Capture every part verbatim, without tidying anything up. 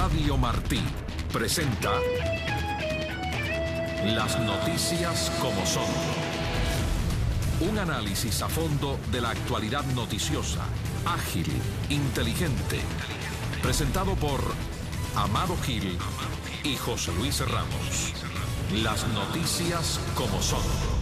Radio Martí presenta Las noticias como son. Un análisis a fondo de la actualidad noticiosa, ágil, inteligente. Presentado por Amado Gil y José Luis Ramos. Las noticias como son.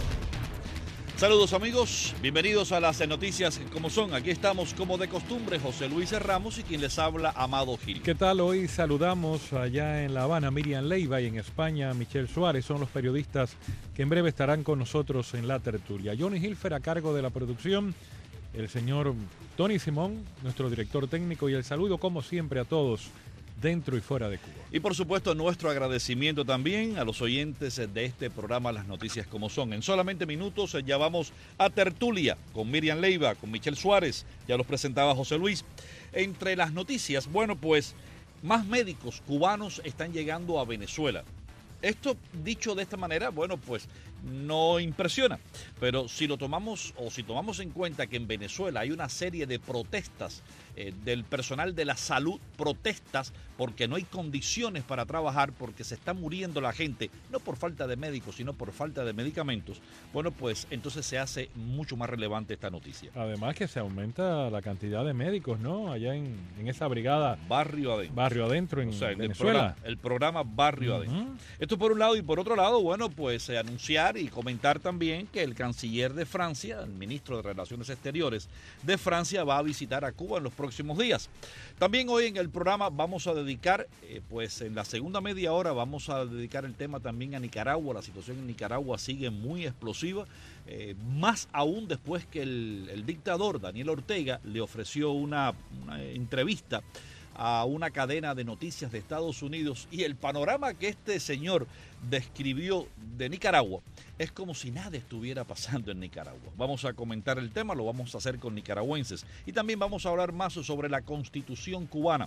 Saludos amigos, bienvenidos a las noticias como son. Aquí estamos como de costumbre, José Luis Ramos y quien les habla, Amado Gil. ¿Qué tal? Hoy saludamos allá en La Habana Miriam Leiva y en España Michelle Suárez. Son los periodistas que en breve estarán con nosotros en la tertulia. Johnny Hilfer a cargo de la producción, el señor Tony Simón, nuestro director técnico, y el saludo como siempre a todos dentro y fuera de Cuba. Y por supuesto nuestro agradecimiento también a los oyentes de este programa Las Noticias Como Son. En solamente minutos ya vamos a tertulia con Miriam Leiva, con Michelle Suárez, ya los presentaba José Luis. Entre las noticias, bueno, pues más médicos cubanos están llegando a Venezuela. Esto dicho de esta manera, bueno, pues no impresiona, pero si lo tomamos o si tomamos en cuenta que en Venezuela hay una serie de protestas eh, del personal de la salud, protestas porque no hay condiciones para trabajar, porque se está muriendo la gente, no por falta de médicos, sino por falta de medicamentos, bueno, pues entonces se hace mucho más relevante esta noticia. Además que se aumenta la cantidad de médicos, ¿no? Allá en, en esa brigada. Barrio Adentro. Barrio Adentro en o sea, Venezuela. El programa, el programa Barrio uh-huh. Adentro. Esto por un lado, y por otro lado, bueno, pues eh, anunciar y comentar también que el canciller de Francia, el ministro de Relaciones Exteriores de Francia, va a visitar a Cuba en los próximos días. También hoy en el programa vamos a dedicar, eh, pues en la segunda media hora vamos a dedicar el tema también a Nicaragua. La situación en Nicaragua sigue muy explosiva, eh, más aún después que el, el dictador Daniel Ortega le ofreció una, una entrevista a una cadena de noticias de Estados Unidos, y el panorama que este señor describió de Nicaragua es como si nada estuviera pasando en Nicaragua. Vamos a comentar el tema, lo vamos a hacer con nicaragüenses, y también vamos a hablar más sobre la Constitución cubana.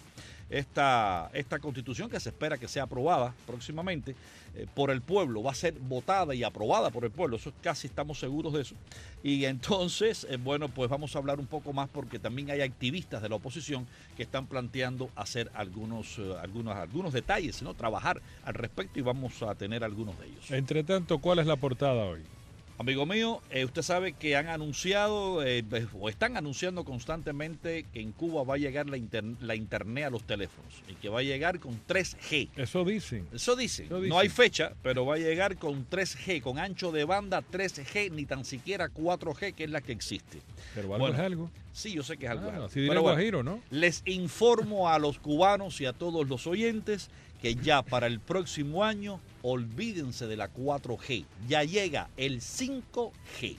Esta, esta Constitución que se espera que sea aprobada próximamente eh, por el pueblo, va a ser votada y aprobada por el pueblo, eso casi estamos seguros de eso. Y entonces, eh, bueno, pues vamos a hablar un poco más porque también hay activistas de la oposición que están planteando hacer algunos, eh, algunos, algunos detalles, ¿no? Trabajar al respecto, y vamos a tener algunos de ellos. Entre tanto, ¿cuál es la portada hoy? Amigo mío, eh, usted sabe que han anunciado eh, o están anunciando constantemente que en Cuba va a llegar la, inter la internet a los teléfonos y que va a llegar con tres G. Eso dicen. Eso dicen. Eso dicen. No hay fecha, pero va a llegar con tres G, con ancho de banda tres G, ni tan siquiera cuatro G, que es la que existe. Pero algo bueno, es algo. Sí, yo sé que es algo. Ah, algo. así dirá pero Guajiro, bueno, ¿no? Les informo a los cubanos y a todos los oyentes que ya para el próximo año, olvídense de la cuatro G, ya llega el cinco G.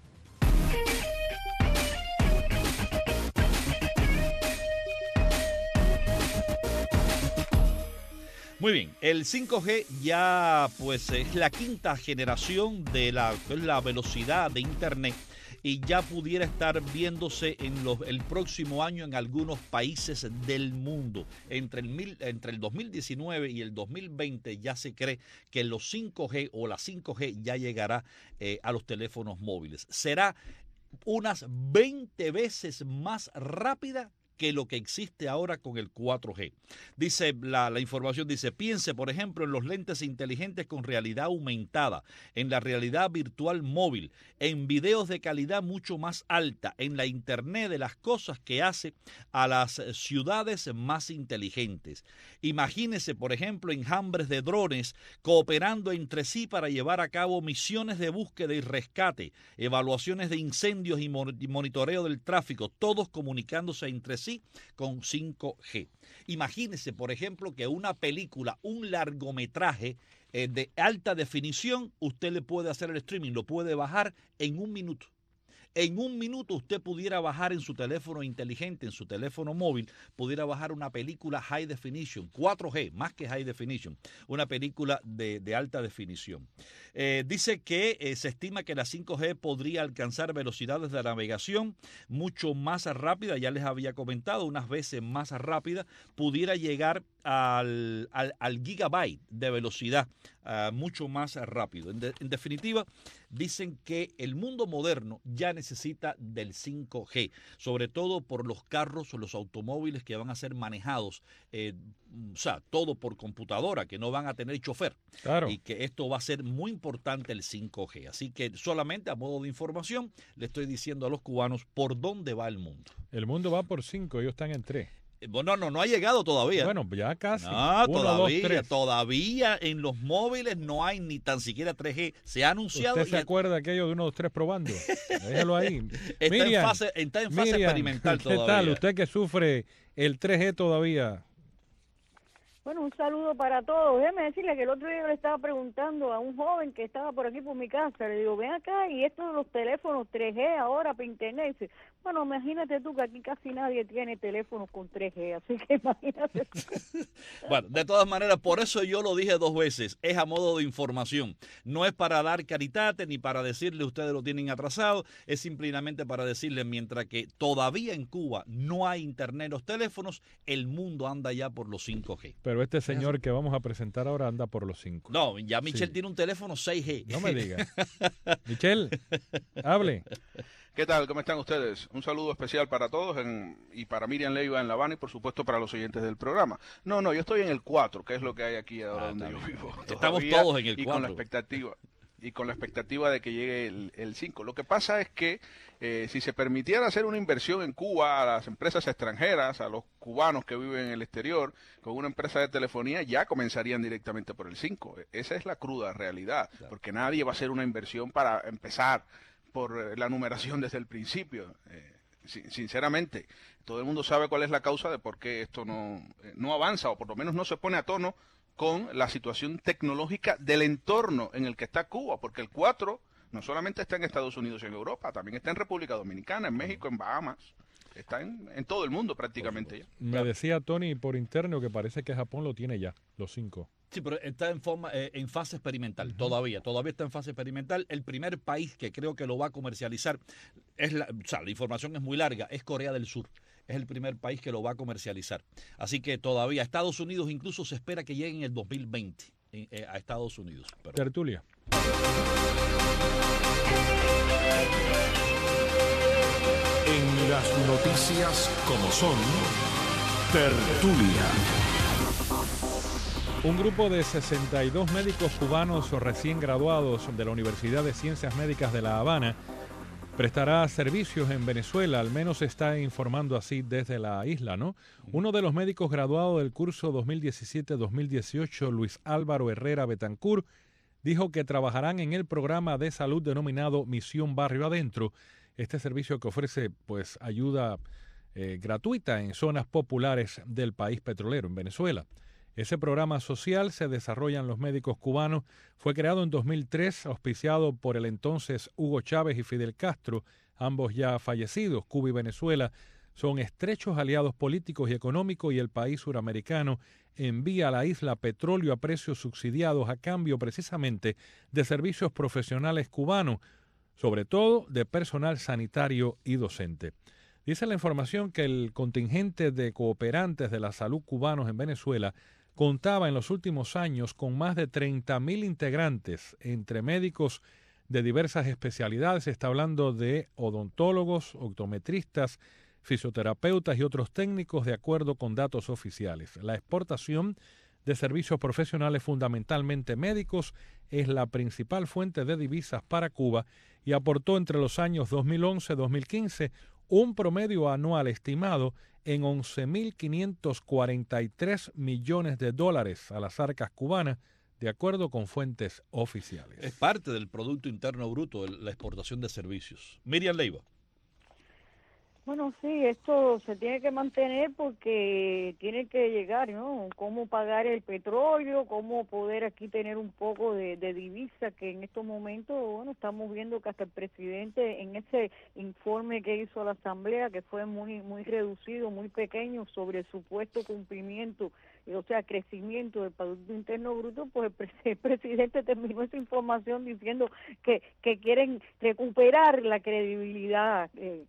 Muy bien, el cinco G ya pues es la quinta generación de la, la velocidad de internet, y ya pudiera estar viéndose en los, el próximo año en algunos países del mundo. Entre el, mil, entre el dos mil diecinueve y el dos mil veinte ya se cree que los cinco G o la cinco G ya llegará eh, a los teléfonos móviles. Será unas veinte veces más rápida que lo que existe ahora con el cuatro G. Dice la, la información, dice, piense por ejemplo en los lentes inteligentes con realidad aumentada, en la realidad virtual móvil, en videos de calidad mucho más alta, en la internet de las cosas que hace a las ciudades más inteligentes. Imagínese por ejemplo enjambres de drones cooperando entre sí para llevar a cabo misiones de búsqueda y rescate, evaluaciones de incendios y monitoreo del tráfico, todos comunicándose entre sí con cinco G. Imagínese, por ejemplo, que una película, un largometraje eh, de alta definición, usted le puede hacer el streaming, lo puede bajar en un minuto. En un minuto usted pudiera bajar en su teléfono inteligente, en su teléfono móvil, pudiera bajar una película high definition, cuatro G, más que high definition, una película de, de alta definición. Eh, dice que eh, se estima que la cinco G podría alcanzar velocidades de navegación mucho más rápidas, ya les había comentado, unas veces más rápida, pudiera llegar al, al, al gigabyte de velocidad, uh, mucho más rápido. En, de, en definitiva, dicen que el mundo moderno ya necesita del cinco G, sobre todo por los carros o los automóviles que van a ser manejados, eh, o sea, todo por computadora, que no van a tener chofer. Claro. Y que esto va a ser muy importante el cinco G. Así que solamente a modo de información le estoy diciendo a los cubanos por dónde va el mundo. El mundo va por cinco, ellos están en tres. Bueno, no, no ha llegado todavía. Bueno, ya casi. No, Uno, todavía, dos, tres. todavía en los móviles no hay ni tan siquiera tres G. Se ha anunciado. ¿Usted se y acuerda aquello de uno, dos, tres probando? Déjelo ahí. está, Miriam, en fase, está en fase Miriam, experimental ¿qué todavía. tal? Usted que sufre el tres G todavía. Bueno, un saludo para todos. Déjeme decirle que el otro día le estaba preguntando a un joven que estaba por aquí por mi casa. Le digo, ven acá, y esto de los teléfonos tres G ahora para internet. Dice, bueno, imagínate tú que aquí casi nadie tiene teléfonos con tres G, así que imagínate tú. Bueno, de todas maneras, por eso yo lo dije dos veces. Es a modo de información. No es para dar caritate ni para decirle ustedes lo tienen atrasado. Es simplemente para decirle, mientras que todavía en Cuba no hay internet en los teléfonos, el mundo anda ya por los cinco G. Pero este señor que vamos a presentar ahora anda por los cinco. No, ya Michelle Sí. tiene un teléfono seis G. No me diga. Michelle, hable. ¿Qué tal? ¿Cómo están ustedes? Un saludo especial para todos en, y para Miriam Leiva en La Habana y por supuesto para los oyentes del programa. No, no, yo estoy en el cuatro, que es lo que hay aquí ahora Ah, donde yo está bien. vivo. Estamos todavía, todos en el y con la cuatro. expectativa y con la expectativa de que llegue el, el cinco. Lo que pasa es que eh, si se permitiera hacer una inversión en Cuba a las empresas extranjeras, a los cubanos que viven en el exterior, con una empresa de telefonía, ya comenzarían directamente por el cinco. Esa es la cruda realidad, Claro. porque nadie va a hacer una inversión para empezar por la numeración desde el principio. Eh, sinceramente, todo el mundo sabe cuál es la causa de por qué esto no, eh, no avanza, o por lo menos no se pone a tono con la situación tecnológica del entorno en el que está Cuba, porque el cuatro no solamente está en Estados Unidos y en Europa, también está en República Dominicana, en México, en Bahamas, está en, en todo el mundo prácticamente ya. Me decía Tony por interno que parece que Japón lo tiene ya, los cinco. Sí, pero está en forma, eh, en fase experimental, uh-huh. todavía, todavía está en fase experimental. El primer país que creo que lo va a comercializar, es la, o sea, la información es muy larga, es Corea del Sur. Es el primer país que lo va a comercializar. Así que todavía Estados Unidos incluso se espera que llegue en el dos mil veinte eh, eh, a Estados Unidos. Pero... Tertulia. En las noticias como son, Tertulia. Un grupo de sesenta y dos médicos cubanos recién graduados de la Universidad de Ciencias Médicas de La Habana prestará servicios en Venezuela, al menos se está informando así desde la isla, ¿no? Uno de los médicos graduados del curso dos mil diecisiete dos mil dieciocho, Luis Álvaro Herrera Betancur, dijo que trabajarán en el programa de salud denominado Misión Barrio Adentro, este servicio que ofrece pues ayuda eh, gratuita en zonas populares del país petrolero, en Venezuela. Ese programa social se desarrolla en los médicos cubanos, fue creado en dos mil tres, auspiciado por el entonces Hugo Chávez y Fidel Castro, ambos ya fallecidos. Cuba y Venezuela son estrechos aliados políticos y económicos y el país suramericano envía a la isla petróleo a precios subsidiados a cambio precisamente de servicios profesionales cubanos, sobre todo de personal sanitario y docente. Dice la información que el contingente de cooperantes de la salud cubanos en Venezuela contaba en los últimos años con más de treinta mil integrantes, entre médicos de diversas especialidades. Se está hablando de odontólogos, optometristas, fisioterapeutas y otros técnicos de acuerdo con datos oficiales. La exportación de servicios profesionales, fundamentalmente médicos, es la principal fuente de divisas para Cuba y aportó entre los años dos mil once y dos mil quince un promedio anual estimado en once mil quinientos cuarenta y tres millones de dólares a las arcas cubanas, de acuerdo con fuentes oficiales. Es parte del Producto Interno Bruto, la exportación de servicios. Miriam Leiva. Bueno, sí, esto se tiene que mantener porque tiene que llegar, ¿no? Cómo pagar el petróleo, cómo poder aquí tener un poco de, de divisa, que en estos momentos, bueno, estamos viendo que hasta el presidente en ese informe que hizo a la Asamblea, que fue muy muy reducido, muy pequeño, sobre el supuesto cumplimiento, o sea, crecimiento del Producto Interno Bruto, pues el, pre el presidente terminó esa información diciendo que, que quieren recuperar la credibilidad eh,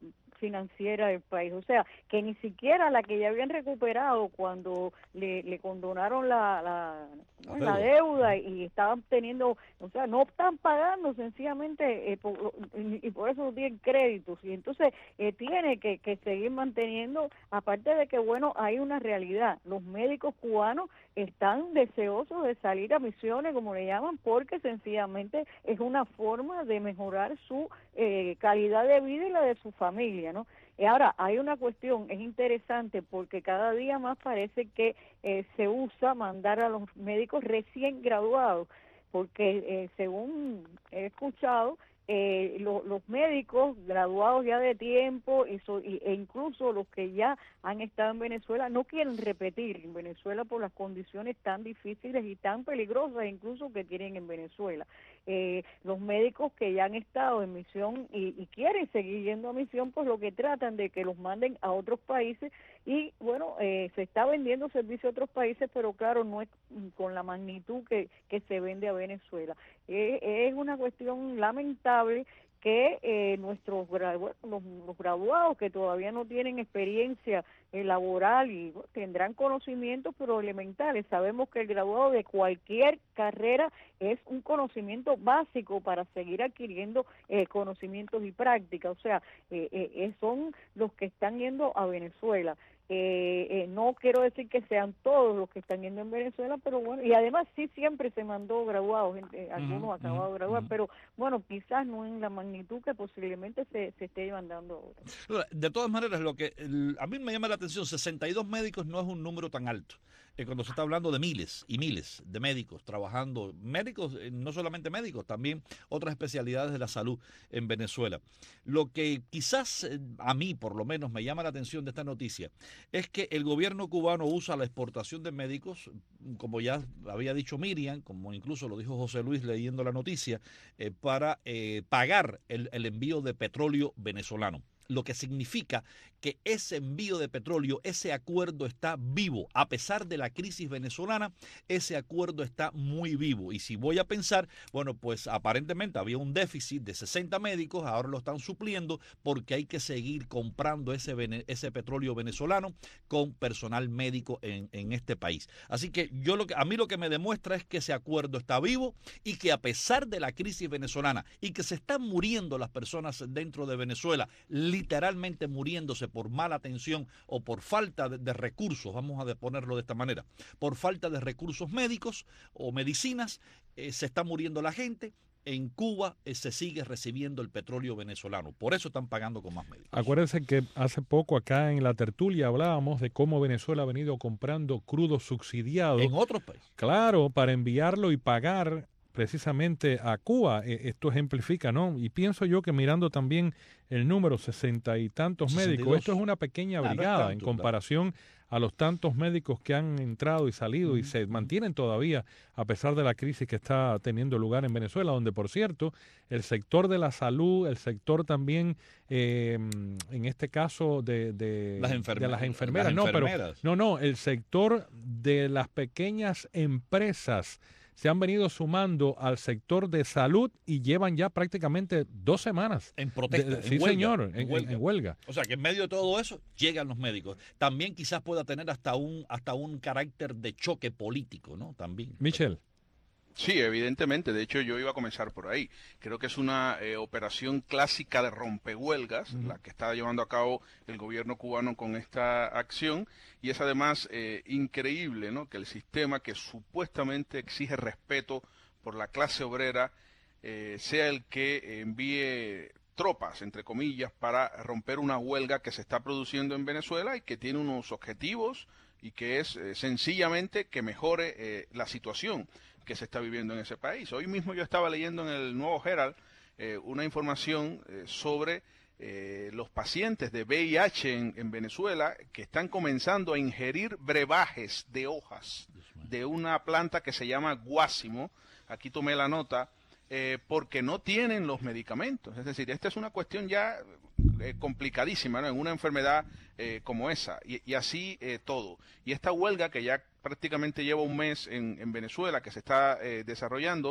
financiera del país. O sea, que ni siquiera la que ya habían recuperado cuando le, le condonaron la, la, ¿no? la deuda y estaban teniendo, o sea, no están pagando sencillamente eh, por, y, y por eso no tienen créditos. Y entonces eh, tiene que, que seguir manteniendo, aparte de que, bueno, hay una realidad. Los médicos cubanos están deseosos de salir a misiones, como le llaman, porque sencillamente es una forma de mejorar su eh, calidad de vida y la de su familia, ¿no? Y ahora, hay una cuestión, es interesante porque cada día más parece que eh, se usa mandar a los médicos recién graduados, porque eh, según he escuchado, Eh, lo, los médicos graduados ya de tiempo y so, y, e incluso los que ya han estado en Venezuela no quieren repetir en Venezuela por las condiciones tan difíciles y tan peligrosas incluso que tienen en Venezuela. Eh, los médicos que ya han estado en misión y, y quieren seguir yendo a misión, pues lo que tratan de que los manden a otros países y bueno, eh, se está vendiendo servicio a otros países, pero claro, no es con la magnitud que, que se vende a Venezuela. Eh, es una cuestión lamentable que eh, nuestros gradu los, los graduados que todavía no tienen experiencia eh, laboral y bueno, tendrán conocimientos pero elementales. Sabemos que el graduado de cualquier carrera es un conocimiento básico para seguir adquiriendo eh, conocimientos y prácticas. O sea, eh, eh, son los que están yendo a Venezuela. Eh, eh, no quiero decir que sean todos los que están yendo en Venezuela, pero bueno, y además sí siempre se mandó graduados, eh, algunos uh-huh, acabados uh-huh, de graduar, uh-huh. pero bueno, quizás no en la magnitud que posiblemente se, se esté mandando ahora. De todas maneras, lo que el, a mí me llama la atención, sesenta y dos médicos no es un número tan alto. Eh, cuando se está hablando de miles y miles de médicos trabajando, médicos, eh, no solamente médicos, también otras especialidades de la salud en Venezuela. Lo que quizás eh, a mí por lo menos me llama la atención de esta noticia es que el gobierno cubano usa la exportación de médicos, como ya había dicho Miriam, como incluso lo dijo José Luis leyendo la noticia, eh, para eh, pagar el, el envío de petróleo venezolano. Lo que significa que ese envío de petróleo, ese acuerdo está vivo. A pesar de la crisis venezolana, ese acuerdo está muy vivo. Y si voy a pensar, bueno, pues aparentemente había un déficit de sesenta médicos, ahora lo están supliendo porque hay que seguir comprando ese, ese petróleo venezolano con personal médico en, en este país. Así que yo lo que, a mí lo que me demuestra es que ese acuerdo está vivo y que a pesar de la crisis venezolana y que se están muriendo las personas dentro de Venezuela, literalmente muriéndose por mala atención o por falta de, de recursos, vamos a ponerlo de esta manera, por falta de recursos médicos o medicinas, eh, se está muriendo la gente. En Cuba eh, se sigue recibiendo el petróleo venezolano, por eso están pagando con más médicos. Acuérdense que hace poco acá en la tertulia hablábamos de cómo Venezuela ha venido comprando crudo subsidiado. En otros países. Claro, para enviarlo y pagar precisamente a Cuba. Esto ejemplifica, ¿no? Y pienso yo que mirando también el número, sesenta y tantos sesenta y dos médicos, esto es una pequeña brigada ah, no tanto, en comparación claro. a los tantos médicos que han entrado y salido uh-huh. y se mantienen todavía a pesar de la crisis que está teniendo lugar en Venezuela, donde por cierto el sector de la salud, el sector también eh, en este caso de, de, las, enferme- de las enfermeras, las no, enfermeras. pero no, no, el sector de las pequeñas empresas se han venido sumando al sector de salud y llevan ya prácticamente dos semanas. En protesta, de, en sí, huelga, señor, en, en, huelga. en huelga. O sea, que en medio de todo eso llegan los médicos. También quizás pueda tener hasta un hasta un carácter de choque político, ¿no? También. Michelle. Sí, evidentemente. De hecho, yo iba a comenzar por ahí. Creo que es una eh, operación clásica de rompehuelgas, uh-huh. la que está llevando a cabo el gobierno cubano con esta acción. Y es además eh, increíble, ¿no?, que el sistema que supuestamente exige respeto por la clase obrera eh, sea el que envíe tropas, entre comillas, para romper una huelga que se está produciendo en Venezuela y que tiene unos objetivos y que es eh, sencillamente que mejore eh, la situación que se está viviendo en ese país. Hoy mismo yo estaba leyendo en el Nuevo Herald eh, una información eh, sobre eh, los pacientes de V I H en, en Venezuela que están comenzando a ingerir brebajes de hojas de una planta que se llama guásimo. Aquí tomé la nota, eh, porque no tienen los medicamentos. Es decir, esta es una cuestión ya eh, complicadísima, ¿no?, en una enfermedad eh, como esa, y, y así eh, todo. Y esta huelga que ya prácticamente lleva un mes en, en Venezuela, que se está eh, desarrollando,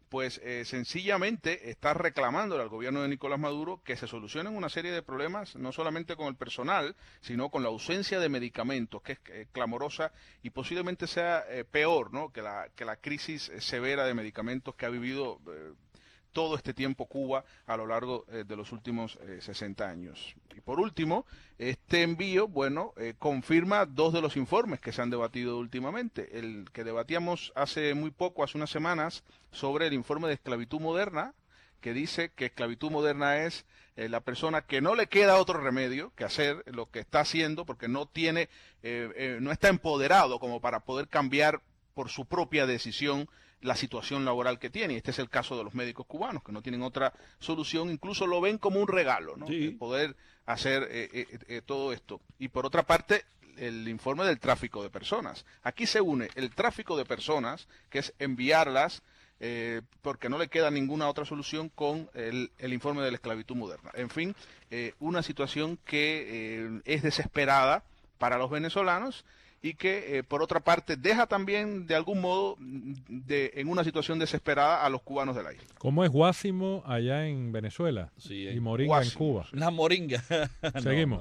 pues eh, sencillamente está reclamándole al gobierno de Nicolás Maduro que se solucionen una serie de problemas, no solamente con el personal, sino con la ausencia de medicamentos, que es eh, clamorosa y posiblemente sea eh, peor, ¿no?, que la, que la crisis eh, severa de medicamentos que ha vivido eh, todo este tiempo Cuba a lo largo eh, de los últimos eh, sesenta años. Y por último, este envío, bueno, eh, confirma dos de los informes que se han debatido últimamente. El que debatíamos hace muy poco, hace unas semanas, sobre el informe de esclavitud moderna, que dice que esclavitud moderna es eh, la persona que no le queda otro remedio que hacer lo que está haciendo porque no tiene, eh, eh, no está empoderado como para poder cambiar por su propia decisión la situación laboral que tiene. Y este es el caso de los médicos cubanos, que no tienen otra solución, incluso lo ven como un regalo, ¿no? Sí. El poder hacer eh, eh, eh, todo esto. Y por otra parte, el informe del tráfico de personas. Aquí se une el tráfico de personas, que es enviarlas, eh, porque no le queda ninguna otra solución, con el, el informe de la esclavitud moderna. En fin, eh, una situación que eh, es desesperada para los venezolanos, y que, eh, por otra parte, deja también, de algún modo, de, en una situación desesperada a los cubanos de la isla. ¿Cómo es Guásimo allá en Venezuela? Sí, Y Moringa Guásimo. en Cuba. La moringa. Seguimos.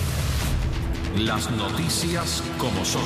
Las noticias como son.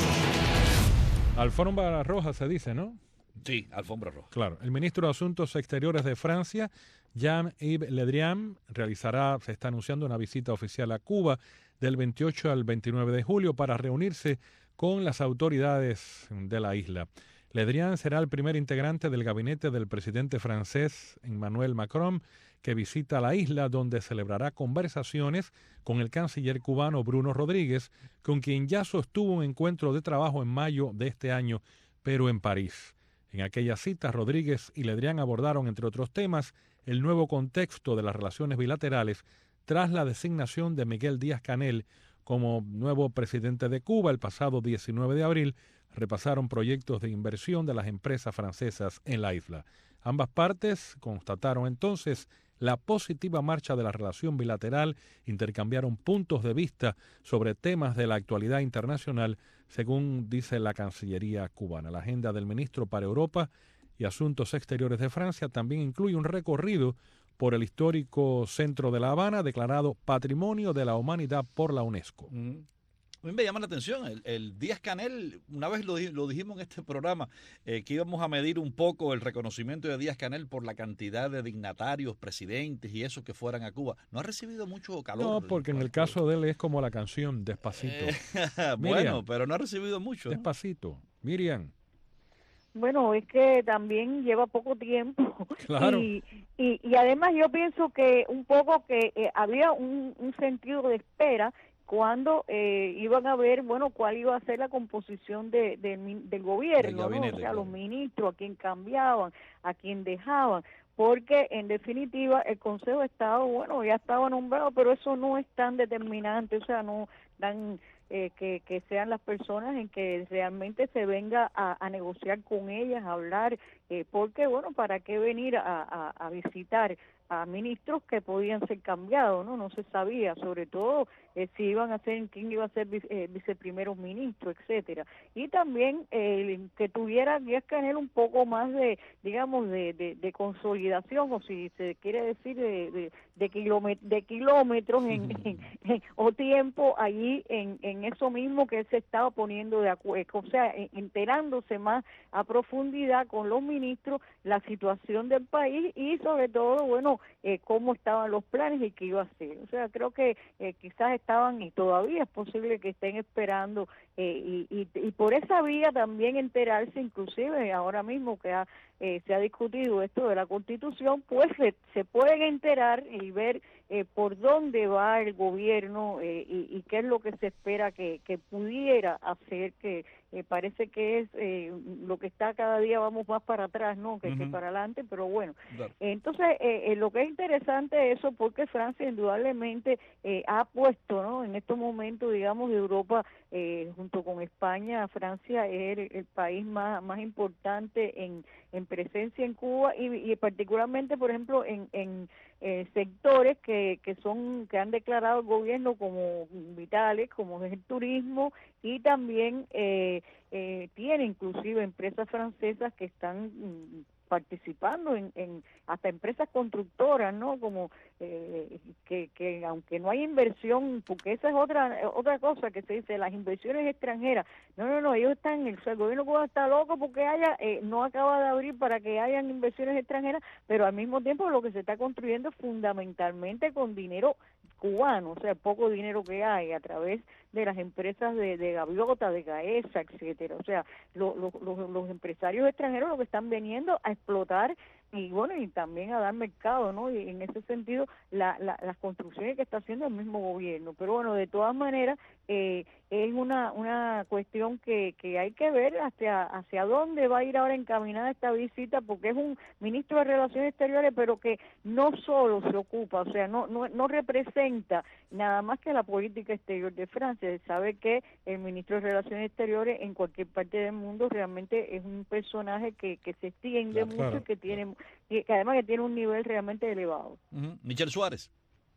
Alfombra roja se dice, ¿no? Sí, alfombra roja. Claro. El ministro de Asuntos Exteriores de Francia, Jean-Yves Le Drian, realizará, se está anunciando una visita oficial a Cuba del veintiocho al veintinueve de julio para reunirse con las autoridades de la isla. Le Drian será el primer integrante del gabinete del presidente francés Emmanuel Macron, que visita la isla, donde celebrará conversaciones con el canciller cubano Bruno Rodríguez, con quien ya sostuvo un encuentro de trabajo en mayo de este año, pero en París. En aquella cita, Rodríguez y Le Drian abordaron, entre otros temas, el nuevo contexto de las relaciones bilaterales tras la designación de Miguel Díaz-Canel como nuevo presidente de Cuba el pasado diecinueve de abril. Repasaron proyectos de inversión de las empresas francesas en la isla. Ambas partes constataron entonces la positiva marcha de la relación bilateral, intercambiaron puntos de vista sobre temas de la actualidad internacional, según dice la Cancillería cubana. La agenda del ministro para Europa y Asuntos Exteriores de Francia también incluye un recorrido por el histórico centro de La Habana, declarado Patrimonio de la Humanidad por la UNESCO. Mm. A mí me llama la atención, el, el Díaz-Canel, una vez lo, lo dijimos en este programa, eh, que íbamos a medir un poco el reconocimiento de Díaz-Canel por la cantidad de dignatarios, presidentes y esos que fueran a Cuba. No ha recibido mucho calor. No, porque en el caso de él es como la canción, Despacito. Eh, bueno, Miriam, pero no ha recibido mucho. ¿No? Despacito. Miriam. Bueno, es que también lleva poco tiempo. Claro. Y, y, y además yo pienso que un poco que eh, había un, un sentido de espera cuando eh, iban a ver, bueno, cuál iba a ser la composición de, de, del gobierno, ¿no? gabinete, O sea, claro. los ministros, a quién cambiaban, a quién dejaban, porque en definitiva el Consejo de Estado, bueno, ya estaba nombrado, pero eso no es tan determinante, o sea, no dan eh, que, que sean las personas en que realmente se venga a, a negociar con ellas, a hablar, eh, porque, bueno, ¿para qué venir a, a, a visitar a ministros que podían ser cambiados, no? No se sabía, sobre todo eh, si iban a ser, quién iba a ser vice, eh, viceprimeros ministros, etcétera. Y también eh, que tuviera Díaz-Canel un poco más de, digamos, de, de, de consolidación, o si se quiere decir, de, de, de, kilómet de kilómetros en, en, en, o tiempo allí en, en eso mismo que él se estaba poniendo de acuerdo, o sea, enterándose más a profundidad con los ministros la situación del país y sobre todo, bueno, eh, cómo estaban los planes y qué iba a hacer. O sea, creo que eh, quizás estaban, y todavía es posible que estén esperando, eh, y, y, y por esa vía también enterarse, inclusive ahora mismo que ha, eh, se ha discutido esto de la Constitución, pues se, se pueden enterar y ver eh, por dónde va el gobierno eh, y, y qué es lo que se espera que, que pudiera hacer, que eh, parece que es eh, lo que está cada día vamos más para atrás, ¿no? Que, uh-huh. que para adelante, pero bueno. Claro. Entonces, eh, eh, lo que es interesante es eso, porque Francia indudablemente eh, ha puesto, ¿no? En estos momentos, digamos, de Europa, eh, junto con España, Francia es el, el país más, más importante en, en presencia en Cuba y, y particularmente, por ejemplo, en, en eh, sectores que, que son que han declarado el gobierno como vitales, como es el turismo y también eh, eh, tiene inclusive empresas francesas que están mm, participando en, en hasta empresas constructoras, ¿no? Como eh, que, que aunque no hay inversión, porque esa es otra otra cosa que se dice, las inversiones extranjeras. No, no, no, ellos están, el, el gobierno cubano está loco porque haya eh, no acaba de abrir para que hayan inversiones extranjeras, pero al mismo tiempo lo que se está construyendo es fundamentalmente con dinero cubano, o sea, poco dinero que hay a través de las empresas de, de Gaviota, de Gaesa, etcétera. O sea, lo, lo, lo, los empresarios extranjeros lo que están veniendo a explotar y bueno, y también a dar mercado, ¿no? Y en ese sentido, la, la, las construcciones que está haciendo el mismo gobierno. Pero bueno, de todas maneras, eh, es una una cuestión que, que hay que ver hacia hacia dónde va a ir ahora encaminada esta visita, porque es un ministro de Relaciones Exteriores, pero que no solo se ocupa, o sea, no no, no representa nada más que la política exterior de Francia. Se sabe que el ministro de Relaciones Exteriores en cualquier parte del mundo realmente es un personaje que, que se extiende Claro, mucho claro. y que tiene que además que tiene un nivel realmente elevado. Uh-huh. Michel Suárez.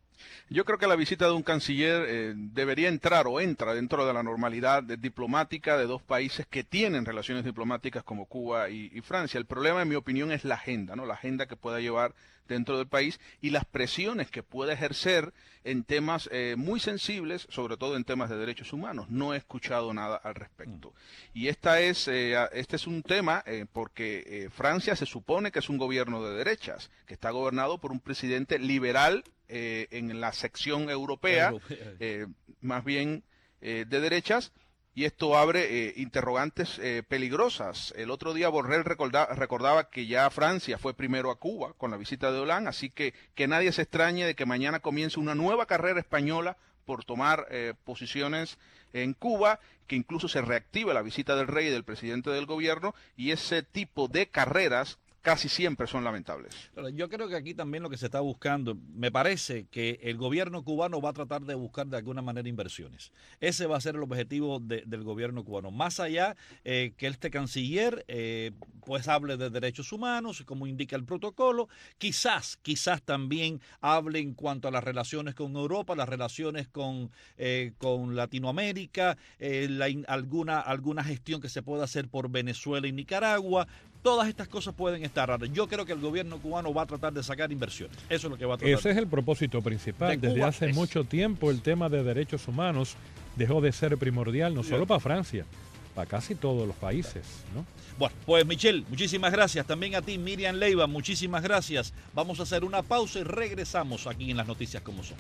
Yo creo que la visita de un canciller eh, debería entrar o entra dentro de la normalidad de- diplomática de dos países que tienen relaciones diplomáticas como Cuba y, y Francia. El problema, en mi opinión, es la agenda, ¿no? La agenda que pueda llevar dentro del país y las presiones que puede ejercer en temas eh, muy sensibles, sobre todo en temas de derechos humanos. No he escuchado nada al respecto. Y esta es, eh, a- este es un tema eh, porque eh, Francia se supone que es un gobierno de derechas, que está gobernado por un presidente liberal eh, en la sección europea, Europea. eh, más bien eh, de derechas, y esto abre eh, interrogantes eh, peligrosas. El otro día Borrell recorda- recordaba que ya Francia fue primero a Cuba con la visita de Hollande, así que que nadie se extrañe de que mañana comience una nueva carrera española por tomar eh, posiciones en Cuba, que incluso se reactive la visita del rey y del presidente del gobierno, y ese tipo de carreras casi siempre son lamentables. Pero yo creo que aquí también lo que se está buscando, me parece que el gobierno cubano va a tratar de buscar de alguna manera inversiones. Ese va a ser el objetivo de, del gobierno cubano. Más allá eh, que este canciller eh, pues hable de derechos humanos, como indica el protocolo, quizás, quizás también hable en cuanto a las relaciones con Europa, las relaciones con, eh, con Latinoamérica, eh, la, alguna, alguna gestión que se pueda hacer por Venezuela y Nicaragua. Todas estas cosas pueden estar raras. Yo creo que el gobierno cubano va a tratar de sacar inversiones. Eso es lo que va a tratar. Ese es el propósito principal. De Desde Cuba hace es- mucho tiempo el tema de derechos humanos dejó de ser primordial, no solo para Francia, para casi todos los países, ¿no? Bueno, pues Michelle, muchísimas gracias. También a ti, Miriam Leiva, muchísimas gracias. Vamos a hacer una pausa y regresamos aquí en las noticias como son.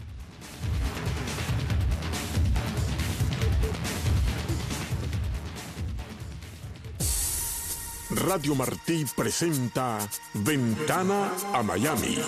Radio Martí presenta Ventana a Miami.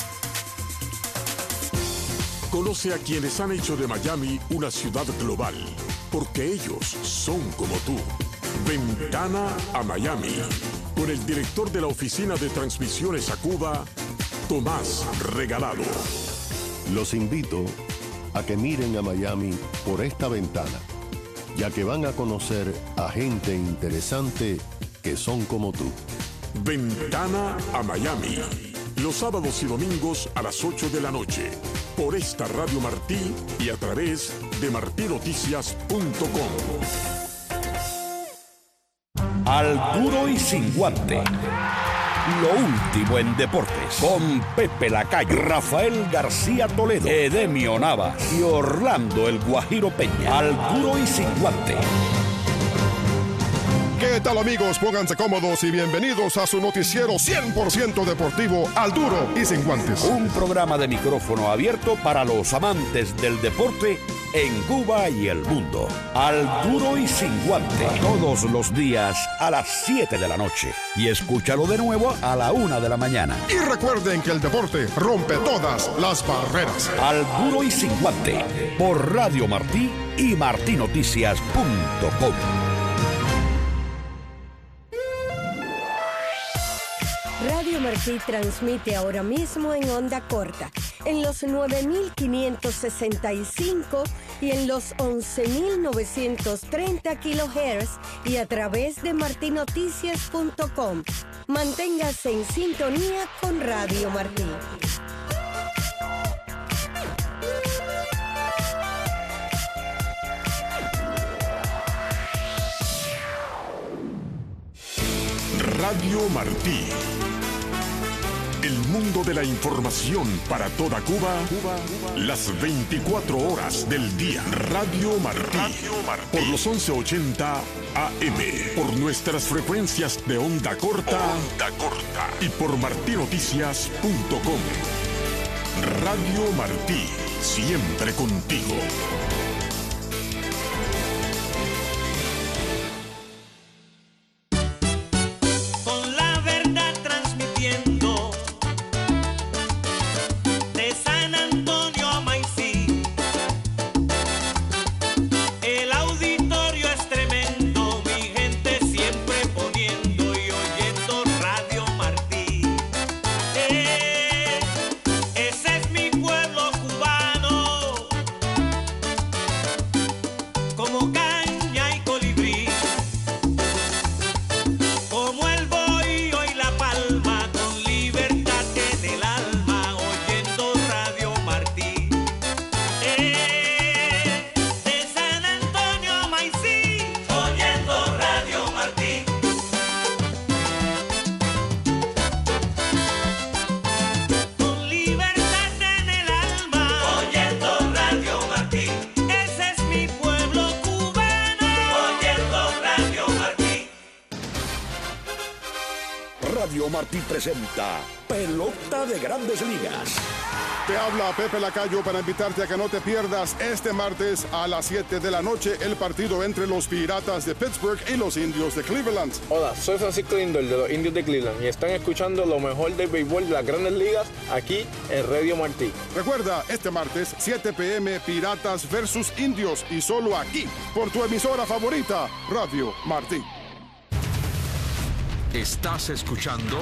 Conoce a quienes han hecho de Miami una ciudad global, porque ellos son como tú. Ventana a Miami, con el director de la Oficina de Transmisiones a Cuba, Tomás Regalado. Los invito a que miren a Miami por esta ventana, ya que van a conocer a gente interesante que son como tú. Ventana a Miami, los sábados y domingos a las ocho de la noche, por esta Radio Martí y a través de martí noticias punto com. Al duro y sin guante. Lo último en deportes. Con Pepe Lacayo, Rafael García Toledo, Edemio Navas y Orlando El Guajiro Peña. Al duro y sin guante. ¿Qué tal, amigos? Pónganse cómodos y bienvenidos a su noticiero cien por ciento deportivo Al Duro y Sin Guantes. Un programa de micrófono abierto para los amantes del deporte en Cuba y el mundo. Al duro y sin guante. Todos los días a las siete de la noche. Y escúchalo de nuevo a la una de la mañana. Y recuerden que el deporte rompe todas las barreras. Al duro y sin guante. Por Radio Martí y martí noticias punto com. Radio Martí transmite ahora mismo en onda corta, en los nueve mil quinientos sesenta y cinco y en los once mil novecientos treinta kilohertz y a través de martí noticias punto com. Manténgase en sintonía con Radio Martí. Radio Martí. El mundo de la información para toda Cuba, Cuba, Cuba. Las veinticuatro horas del día. Radio Martí. Radio Martí. Por los once ochenta A M. Por nuestras frecuencias de onda corta. Onda corta. Y por martí noticias punto com. Radio Martí. Siempre contigo. Martí presenta Pelota de Grandes Ligas. Te habla Pepe Lacayo para invitarte a que no te pierdas este martes a las siete de la noche el partido entre los Piratas de Pittsburgh y los Indios de Cleveland. Hola, soy Francisco Lindor de los Indios de Cleveland y están escuchando lo mejor del béisbol de las Grandes Ligas aquí en Radio Martí. Recuerda, este martes, siete p m, Piratas versus Indios y solo aquí, por tu emisora favorita, Radio Martí. Estás escuchando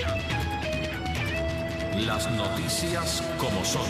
las noticias como son.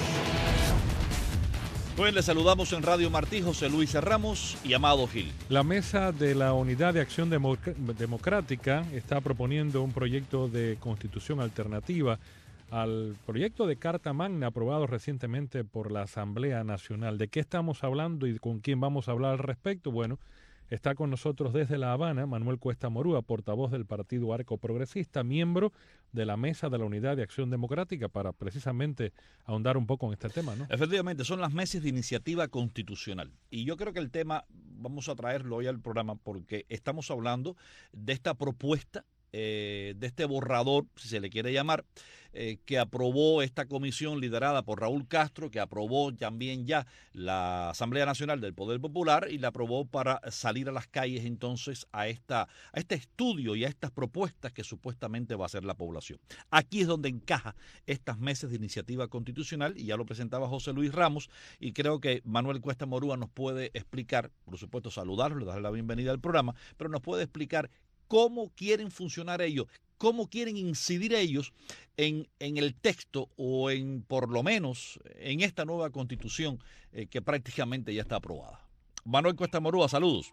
Pues les saludamos en Radio Martí, José Luis Ramos y Amado Gil. La mesa de la Unidad de Acción Democ- Democrática está proponiendo un proyecto de constitución alternativa al proyecto de Carta Magna aprobado recientemente por la Asamblea Nacional. ¿De qué estamos hablando y con quién vamos a hablar al respecto? Bueno, está con nosotros desde La Habana Manuel Cuesta Morúa, portavoz del Partido Arco Progresista, miembro de la Mesa de la Unidad de Acción Democrática, para precisamente ahondar un poco en este tema, ¿no? Efectivamente, son las mesas de iniciativa constitucional. Y yo creo que el tema vamos a traerlo hoy al programa porque estamos hablando de esta propuesta, eh, de este borrador, si se le quiere llamar, eh, que aprobó esta comisión liderada por Raúl Castro, que aprobó también ya la Asamblea Nacional del Poder Popular y la aprobó para salir a las calles entonces a, esta, a este estudio y a estas propuestas que supuestamente va a hacer la población. Aquí es donde encaja estas mesas de iniciativa constitucional y ya lo presentaba José Luis Ramos y creo que Manuel Cuesta Morúa nos puede explicar, por supuesto saludarlo, darle la bienvenida al programa, pero nos puede explicar cómo quieren funcionar ellos, cómo quieren incidir ellos en, en el texto o en, por lo menos, en esta nueva constitución eh, que prácticamente ya está aprobada. Manuel Cuesta Morúa, saludos.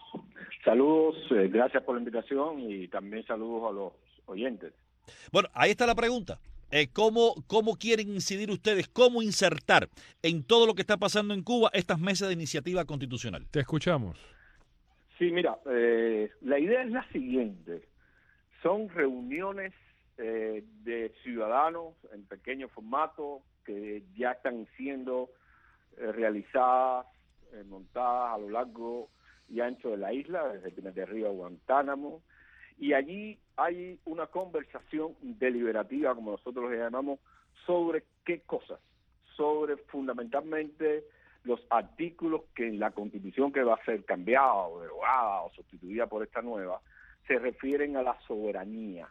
Saludos, eh, gracias por la invitación y también saludos a los oyentes. Bueno, ahí está la pregunta. Eh, ¿cómo, ¿Cómo quieren incidir ustedes, cómo insertar en todo lo que está pasando en Cuba estas mesas de iniciativa constitucional? Te escuchamos. Sí, mira, eh, la idea es la siguiente. Son reuniones eh, de ciudadanos en pequeño formato que ya están siendo eh, realizadas, eh, montadas a lo largo y ancho de la isla, desde Pinar del Río a Guantánamo, y allí hay una conversación deliberativa, como nosotros le llamamos, sobre qué cosas, sobre fundamentalmente los artículos que en la Constitución que va a ser cambiada o derogada o sustituida por esta nueva, se refieren a la soberanía.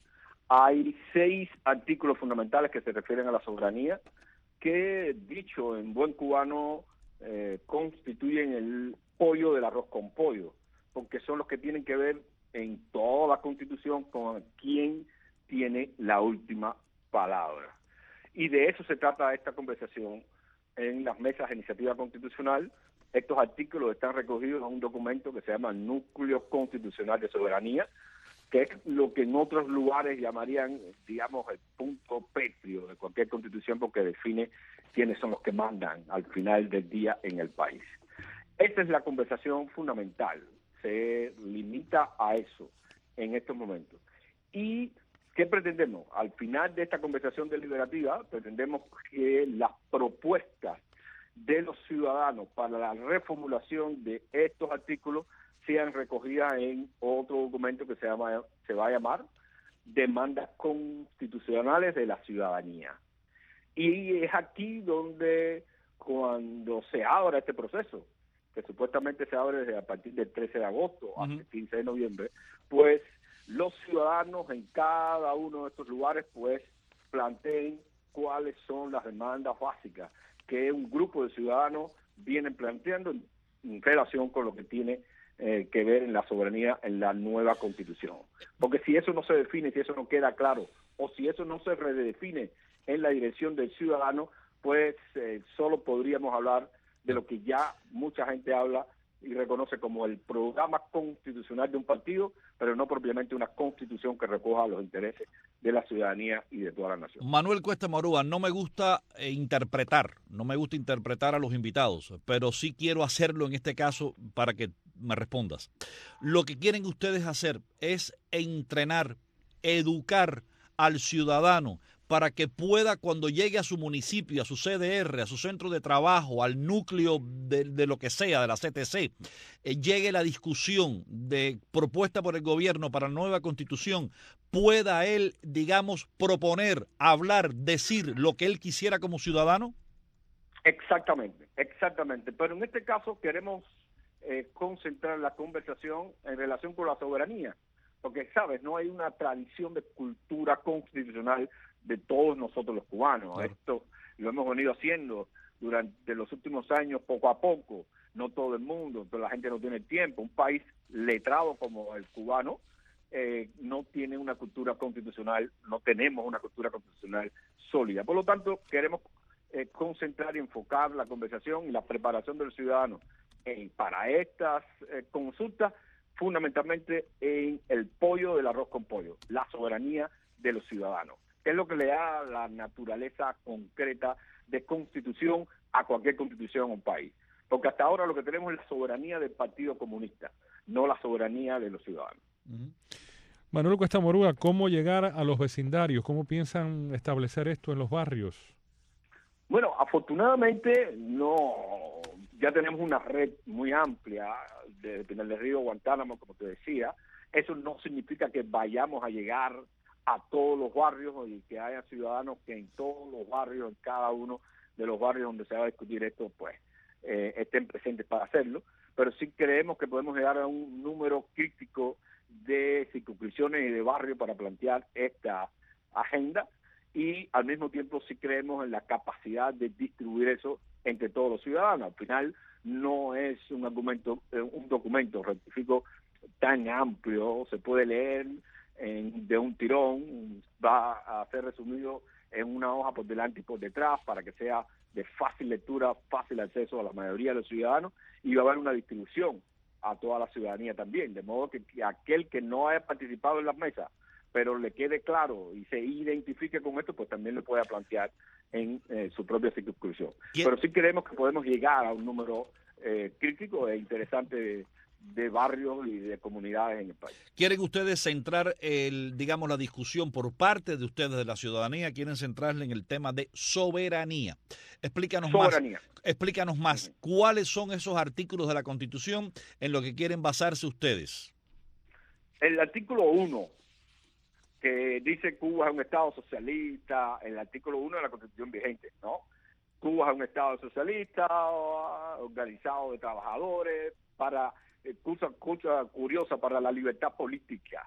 Hay seis artículos fundamentales que se refieren a la soberanía que, dicho en buen cubano, eh, constituyen el pollo del arroz con pollo, porque son los que tienen que ver en toda la Constitución con quién tiene la última palabra. Y de eso se trata esta conversación en las mesas de iniciativa constitucional. Estos artículos están recogidos en un documento que se llama Núcleo Constitucional de Soberanía, que es lo que en otros lugares llamarían, digamos, el punto pétreo de cualquier constitución, porque define quiénes son los que mandan al final del día en el país. Esta es la conversación fundamental, se limita a eso en estos momentos. ¿Y qué pretendemos? Al final de esta conversación deliberativa, pretendemos que las propuestas de los ciudadanos para la reformulación de estos artículos sean recogidas en otro documento que se llama se va a llamar Demandas Constitucionales de la Ciudadanía. Y es aquí donde, cuando se abra este proceso, que supuestamente se abre desde a partir del trece de agosto uh-huh. hasta el quince de noviembre, pues los ciudadanos en cada uno de estos lugares pues planteen cuáles son las demandas básicas que un grupo de ciudadanos vienen planteando en, en relación con lo que tiene eh, que ver en la soberanía en la nueva Constitución. Porque si eso no se define, si eso no queda claro, o si eso no se redefine en la dirección del ciudadano, pues eh, solo podríamos hablar de lo que ya mucha gente habla y reconoce como el programa constitucional de un partido, pero no propiamente una constitución que recoja los intereses de la ciudadanía y de toda la nación. Manuel Cuesta Morúa, no me gusta eh, interpretar, no me gusta interpretar a los invitados, pero sí quiero hacerlo en este caso para que me respondas. Lo que quieren ustedes hacer es entrenar, educar al ciudadano para que pueda, cuando llegue a su municipio, a su C D R, a su centro de trabajo, al núcleo de, de lo que sea, de la C T C, eh, llegue la discusión de propuesta por el gobierno para la nueva Constitución, pueda él, digamos, proponer, hablar, decir lo que él quisiera como ciudadano? Exactamente, exactamente. Pero en este caso queremos eh, concentrar la conversación en relación con la soberanía, porque, ¿sabes?, no hay una tradición de cultura constitucional de todos nosotros los cubanos. Claro. Esto lo hemos venido haciendo durante los últimos años poco a poco, no todo el mundo, pero la gente no tiene tiempo. Un país letrado como el cubano eh, no tiene una cultura constitucional, no tenemos una cultura constitucional sólida. Por lo tanto, queremos eh, concentrar y enfocar la conversación y la preparación del ciudadano eh, para estas eh, consultas, fundamentalmente en el pollo del arroz con pollo, la soberanía de los ciudadanos. Es lo que le da la naturaleza concreta de constitución a cualquier constitución en un país. Porque hasta ahora lo que tenemos es la soberanía del Partido Comunista, no la soberanía de los ciudadanos. Uh-huh. Manuel Cuesta Morúa, ¿cómo llegar a los vecindarios? ¿Cómo piensan establecer esto en los barrios? Bueno, afortunadamente no, ya tenemos una red muy amplia de Pinar del Río, Guantánamo, como te decía. Eso no significa que vayamos a llegar a todos los barrios y que haya ciudadanos que en todos los barrios, en cada uno de los barrios donde se va a discutir esto, pues eh, estén presentes para hacerlo, pero sí creemos que podemos llegar a un número crítico de circunscripciones y de barrios para plantear esta agenda, y al mismo tiempo sí creemos en la capacidad de distribuir eso entre todos los ciudadanos. Al final no es un argumento, un documento, rectifico, tan amplio, se puede leer En, de un tirón, va a ser resumido en una hoja por delante y por detrás para que sea de fácil lectura, fácil acceso a la mayoría de los ciudadanos, y va a haber una distribución a toda la ciudadanía también, de modo que, que aquel que no haya participado en las mesas, pero le quede claro y se identifique con esto, pues también lo pueda plantear en eh, su propia circunscripción. Pero sí creemos que podemos llegar a un número eh, crítico e interesante de de barrios y de comunidades en el país. ¿Quieren ustedes centrar, el, digamos, la discusión por parte de ustedes de la ciudadanía? ¿Quieren centrarle en el tema de soberanía? Explícanos soberanía. más. Explícanos más. Uh-huh. ¿Cuáles son esos artículos de la Constitución en los que quieren basarse ustedes? El artículo uno, que dice Cuba es un Estado socialista, el artículo uno de la Constitución vigente, ¿no? Cuba es un Estado socialista, organizado de trabajadores, para... Cosa, cosa curiosa para la libertad política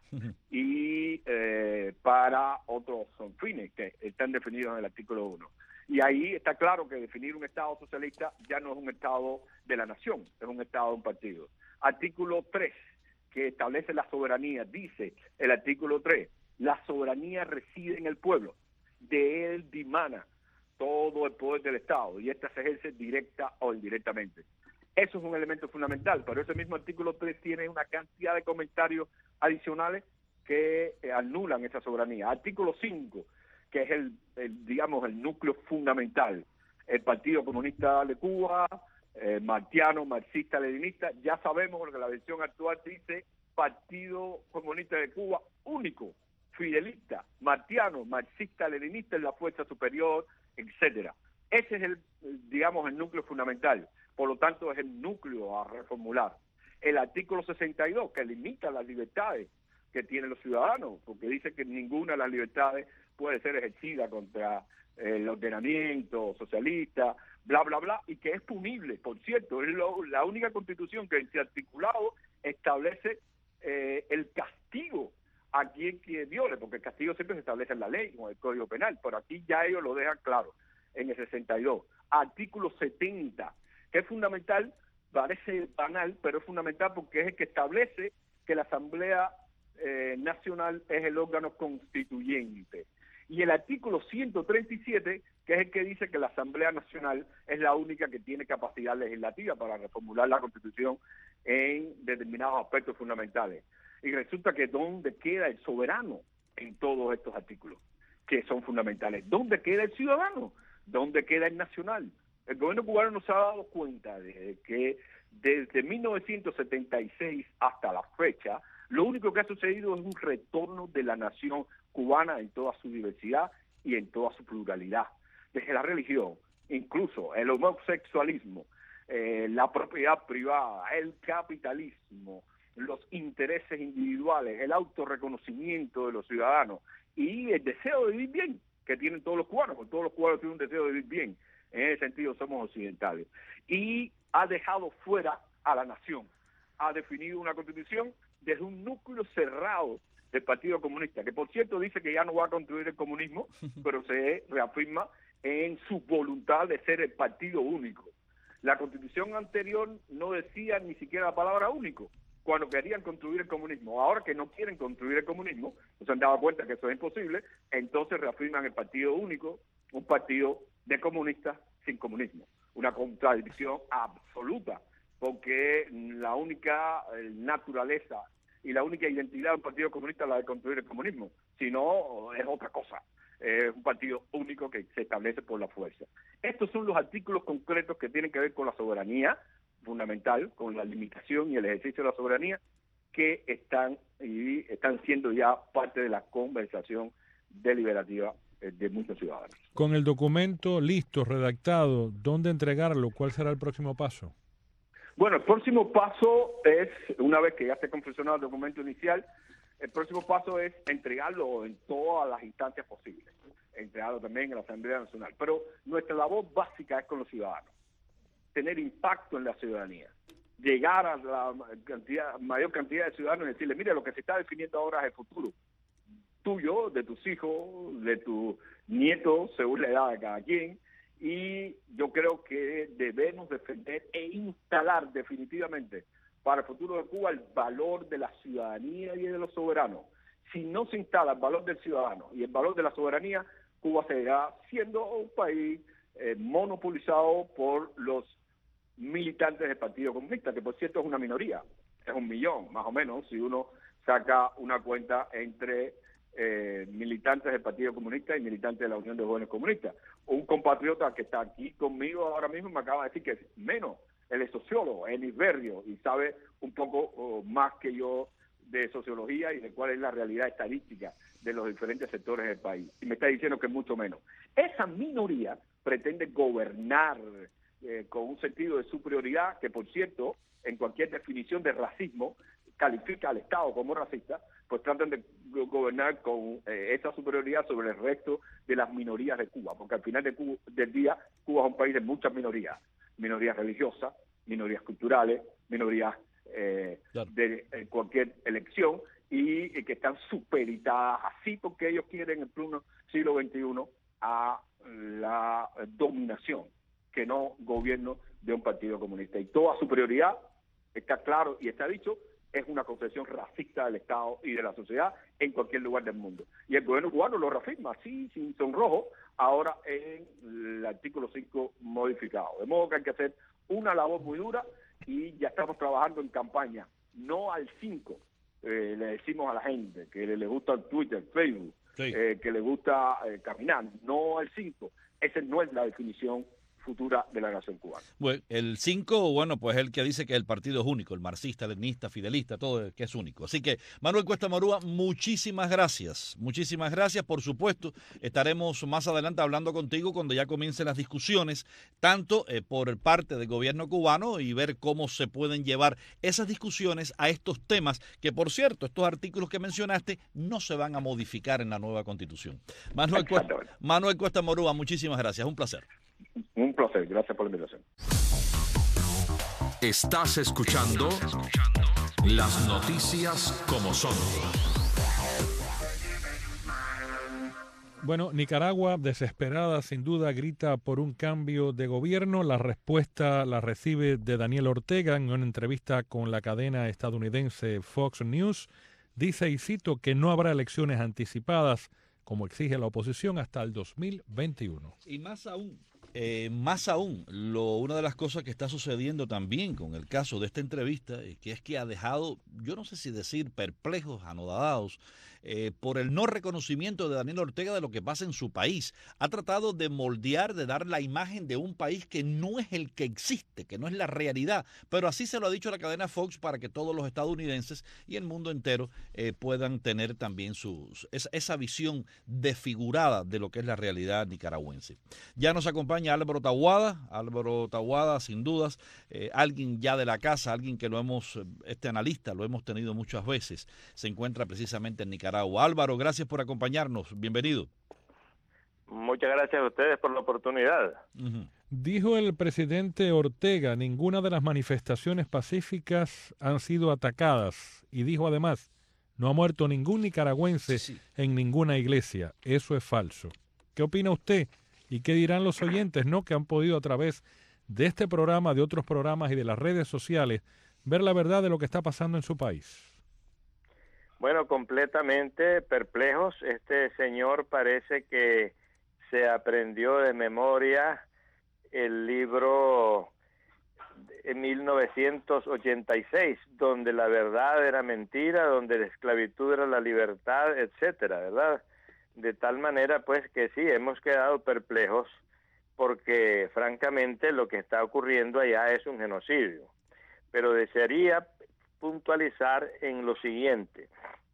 y eh, para otros fines que están definidos en el artículo uno. Y ahí está claro que definir un Estado socialista ya no es un Estado de la nación, es un Estado de un partido. Artículo tres, que establece la soberanía, dice el artículo tres, la soberanía reside en el pueblo, de él dimana todo el poder del Estado y esta se ejerce directa o indirectamente. Eso es un elemento fundamental, pero ese mismo artículo tres tiene una cantidad de comentarios adicionales que eh, anulan esa soberanía. Artículo cinco, que es el, el, digamos, el núcleo fundamental. El Partido Comunista de Cuba, eh, marxiano, marxista, leninista, ya sabemos porque la versión actual dice Partido Comunista de Cuba único, fidelista, martiano, marxista, leninista es la fuerza superior, etcétera. Ese es el, digamos, el núcleo fundamental. Por lo tanto, es el núcleo a reformular. El artículo sesenta y dos, que limita las libertades que tienen los ciudadanos, porque dice que ninguna de las libertades puede ser ejercida contra el ordenamiento socialista, bla, bla, bla, y que es punible. Por cierto, es lo, la única constitución que en su articulado establece eh, el castigo a quien que viole, porque el castigo siempre se establece en la ley, como el Código Penal, pero aquí ya ellos lo dejan claro, en el sesenta y dos. Artículo setenta, que es fundamental, parece banal, pero es fundamental porque es el que establece que la Asamblea eh, Nacional es el órgano constituyente. Y el artículo ciento treinta y siete, que es el que dice que la Asamblea Nacional es la única que tiene capacidad legislativa para reformular la Constitución en determinados aspectos fundamentales. Y resulta que ¿dónde queda el soberano en todos estos artículos que son fundamentales? ¿Dónde queda el ciudadano? ¿Dónde queda el nacional? El gobierno cubano no se ha dado cuenta de que desde mil novecientos setenta y seis hasta la fecha, lo único que ha sucedido es un retorno de la nación cubana en toda su diversidad y en toda su pluralidad. Desde la religión, incluso el homosexualismo, eh, la propiedad privada, el capitalismo, los intereses individuales, el autorreconocimiento de los ciudadanos y el deseo de vivir bien que tienen todos los cubanos, porque todos los cubanos tienen un deseo de vivir bien. En ese sentido somos occidentales. Y ha dejado fuera a la nación. Ha definido una constitución desde un núcleo cerrado del Partido Comunista, que por cierto dice que ya no va a construir el comunismo, pero se reafirma en su voluntad de ser el partido único. La constitución anterior no decía ni siquiera la palabra único, cuando querían construir el comunismo. Ahora que no quieren construir el comunismo, no se han dado cuenta que eso es imposible, entonces reafirman el partido único, un partido de comunistas sin comunismo. Una contradicción absoluta, porque la única eh, naturaleza y la única identidad del Partido Comunista es la de construir el comunismo, si no es otra cosa. Es un partido único que se establece por la fuerza. Estos son los artículos concretos que tienen que ver con la soberanía fundamental, con la limitación y el ejercicio de la soberanía, que están y están siendo ya parte de la conversación deliberativa de muchos ciudadanos. Con el documento listo, redactado, ¿dónde entregarlo? ¿Cuál será el próximo paso? Bueno, el próximo paso es, una vez que ya esté confeccionado el documento inicial, el próximo paso es entregarlo en todas las instancias posibles, entregarlo también en la Asamblea Nacional. Pero nuestra labor básica es con los ciudadanos, tener impacto en la ciudadanía, llegar a la cantidad, mayor cantidad de ciudadanos y decirle, mire, lo que se está definiendo ahora es el futuro tuyo, de tus hijos, de tus nietos, según la edad de cada quien, y yo creo que debemos defender e instalar definitivamente para el futuro de Cuba el valor de la ciudadanía y de los soberanos. Si no se instala el valor del ciudadano y el valor de la soberanía, Cuba seguirá siendo un país eh, monopolizado por los militantes del Partido Comunista, que por cierto es una minoría, es un millón más o menos, si uno saca una cuenta entre eh, militantes del Partido Comunista y militantes de la Unión de Jóvenes Comunistas. Un compatriota que está aquí conmigo ahora mismo me acaba de decir que es menos. Él es sociólogo, Enis Berrio, y sabe un poco oh, más que yo de sociología y de cuál es la realidad estadística de los diferentes sectores del país. Y me está diciendo que es mucho menos. Esa minoría pretende gobernar eh, con un sentido de superioridad, que por cierto, en cualquier definición de racismo, califica al Estado como racista, pues tratan de gobernar con eh, esa superioridad sobre el resto de las minorías de Cuba, porque al final de Cuba, del día Cuba es un país de muchas minorías, minorías religiosas, minorías culturales, minorías eh, claro. de eh, cualquier elección, y, y que están supeditadas así porque ellos quieren en pleno siglo veintiuno a la dominación, que no gobierno de un partido comunista. Y toda superioridad, está claro y está dicho, es una concepción racista del Estado y de la sociedad en cualquier lugar del mundo. Y el gobierno cubano lo reafirma así, sin sonrojo, ahora en el artículo cinco modificado. De modo que hay que hacer una labor muy dura y ya estamos trabajando en campaña, no al cinco. Eh, le decimos a la gente que le, le gusta Twitter, Facebook, sí. eh, que le gusta eh, caminar, no al cinco. Esa no es la definición futura de la nación cubana. Bueno, el cinco, bueno, pues el que dice que el partido es único, el marxista, leninista, fidelista, todo que es único. Así que, Manuel Cuesta Morúa, muchísimas gracias, muchísimas gracias. Por supuesto, estaremos más adelante hablando contigo cuando ya comiencen las discusiones, tanto eh, por parte del gobierno cubano y ver cómo se pueden llevar esas discusiones a estos temas, que por cierto, estos artículos que mencionaste no se van a modificar en la nueva Constitución. Manuel Cuesta, Manuel Cuesta Morúa, muchísimas gracias, un placer. Un placer, gracias por la invitación. Estás escuchando las noticias como son. Bueno, Nicaragua, desesperada, sin duda, grita por un cambio de gobierno. La respuesta la recibe de Daniel Ortega en una entrevista con la cadena estadounidense Fox News. Dice, y cito, que no habrá elecciones anticipadas, como exige la oposición, hasta el dos mil veintiuno. Y más aún, eh, más aún, lo, una de las cosas que está sucediendo también con el caso de esta entrevista, eh, que es que ha dejado, yo no sé si decir perplejos, anodados, eh, por el no reconocimiento de Daniel Ortega de lo que pasa en su país. Ha tratado de moldear, de dar la imagen de un país que no es el que existe, que no es la realidad, pero así se lo ha dicho la cadena Fox para que todos los estadounidenses y el mundo entero eh, puedan tener también sus, esa, esa visión desfigurada de lo que es la realidad nicaragüense. Ya nos acompaña Álvaro Taboada, Álvaro Taboada, sin dudas, eh, alguien ya de la casa, alguien que lo hemos, este analista, lo hemos tenido muchas veces, se encuentra precisamente en Nicaragua. Álvaro, gracias por acompañarnos, bienvenido. Muchas gracias a ustedes por la oportunidad. Uh-huh. Dijo el presidente Ortega, ninguna de las manifestaciones pacíficas han sido atacadas, y dijo además, no ha muerto ningún nicaragüense sí. en ninguna iglesia. Eso es falso. ¿Qué opina usted? ¿Y qué dirán los oyentes, no, que han podido a través de este programa, de otros programas y de las redes sociales ver la verdad de lo que está pasando en su país? Bueno, completamente perplejos. Este señor parece que se aprendió de memoria el libro en mil novecientos ochenta y seis, donde la verdad era mentira, donde la esclavitud era la libertad, etcétera, ¿verdad? De tal manera, pues, que sí, hemos quedado perplejos porque, francamente, lo que está ocurriendo allá es un genocidio. Pero desearía puntualizar en lo siguiente.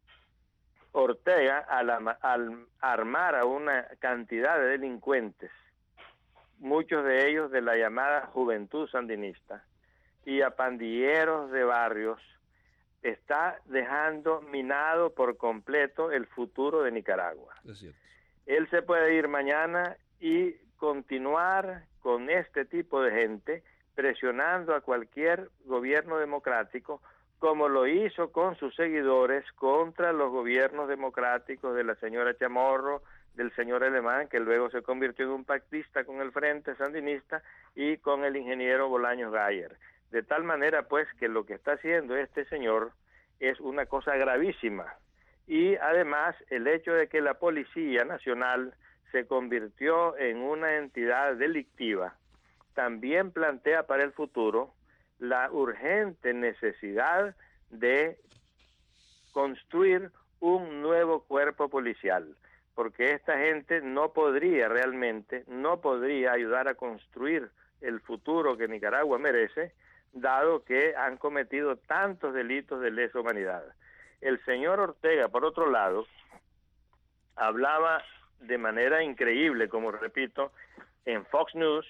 Ortega, al, al armar a una cantidad de delincuentes, muchos de ellos de la llamada juventud sandinista, y a pandilleros de barrios, está dejando minado por completo el futuro de Nicaragua. Es cierto. Él se puede ir mañana y continuar con este tipo de gente, presionando a cualquier gobierno democrático, como lo hizo con sus seguidores contra los gobiernos democráticos de la señora Chamorro, del señor Alemán, que luego se convirtió en un pactista con el Frente Sandinista, y con el ingeniero Bolaños Gayer. De tal manera, pues, que lo que está haciendo este señor es una cosa gravísima. Y además, el hecho de que la Policía Nacional se convirtió en una entidad delictiva, también plantea para el futuro la urgente necesidad de construir un nuevo cuerpo policial, porque esta gente no podría realmente, no podría ayudar a construir el futuro que Nicaragua merece, dado que han cometido tantos delitos de lesa humanidad. El señor Ortega, por otro lado, hablaba de manera increíble, como repito, en Fox News,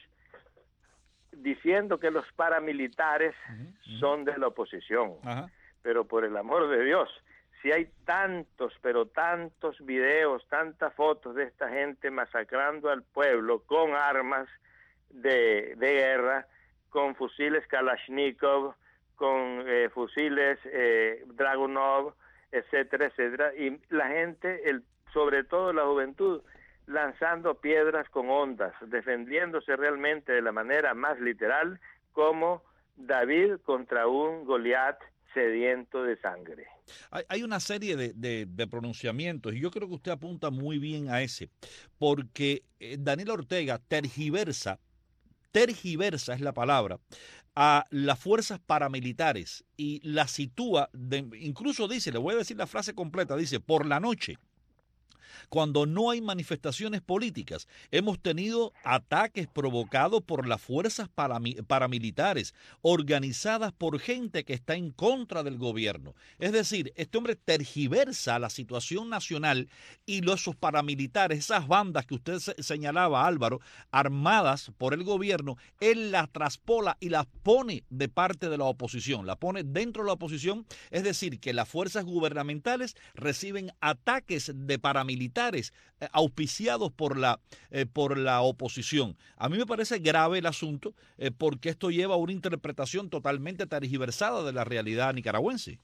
diciendo que los paramilitares uh-huh. son de la oposición. Uh-huh. Pero por el amor de Dios, si hay tantos, pero tantos videos, tantas fotos de esta gente masacrando al pueblo con armas de, de guerra, con fusiles Kalashnikov, con eh, fusiles eh, Dragunov, etcétera, etcétera, y la gente, el, sobre todo la juventud, lanzando piedras con ondas, defendiéndose realmente de la manera más literal, como David contra un Goliat sediento de sangre. Hay, hay una serie de, de, de pronunciamientos, y yo creo que usted apunta muy bien a ese, porque eh, Daniel Ortega tergiversa, tergiversa es la palabra, a las fuerzas paramilitares y la sitúa, de, incluso dice, le voy a decir la frase completa, dice, por la noche, cuando no hay manifestaciones políticas. Hemos tenido ataques provocados por las fuerzas paramilitares, organizadas por gente que está en contra del gobierno. Es decir, este hombre tergiversa la situación nacional y los esos paramilitares, esas bandas que usted señalaba, Álvaro, armadas por el gobierno, él las traspola y las pone de parte de la oposición, la pone dentro de la oposición, es decir, que las fuerzas gubernamentales reciben ataques de paramilitares eh, auspiciados por la, eh, por la oposición. A mí me parece grave el asunto eh, porque esto lleva a una interpretación totalmente tergiversada de la realidad nicaragüense.